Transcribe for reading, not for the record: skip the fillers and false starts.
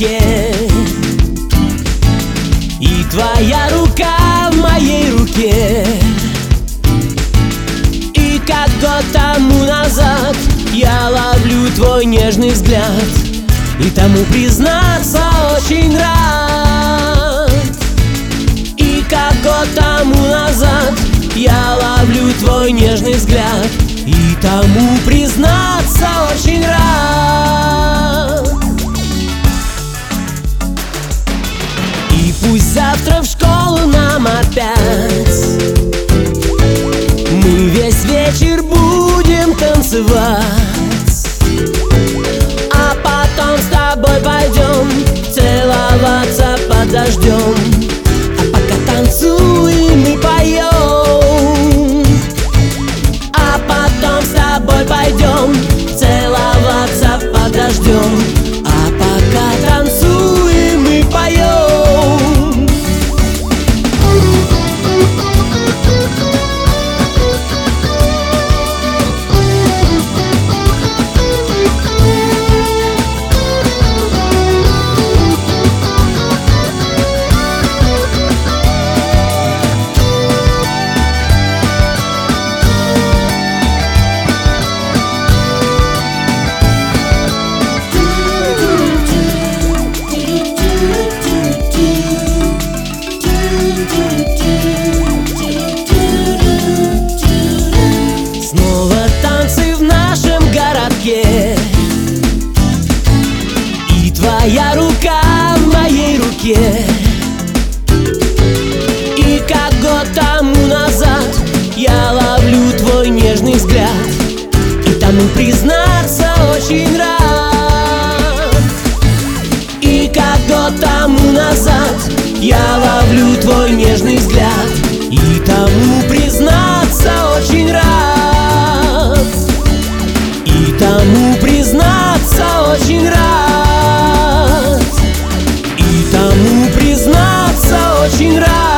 руке, и твоя рука в моей руке. И как год тому назад я ловлю твой нежный взгляд, и тому, признаться, очень рад. И как год тому назад я ловлю твой нежный взгляд, и тому, признаться, очень рад. И пусть завтра в школу нам опять мы весь вечер будем танцевать, а потом с тобой пойдем целоваться под дождем. А пока танцуем и поем, а потом с тобой пойдем целоваться под дождем. А пока танцуем и поем. Снова танцы в нашем городке, и твоя рука в моей руке. И как год тому назад я ловлю твой нежный взгляд, и тому, признаться, очень рад. И как год тому назад я ловлю твой нежный взгляд, и тому, признаться, очень рад. И тому, признаться, очень рад. И тому, признаться, очень рад.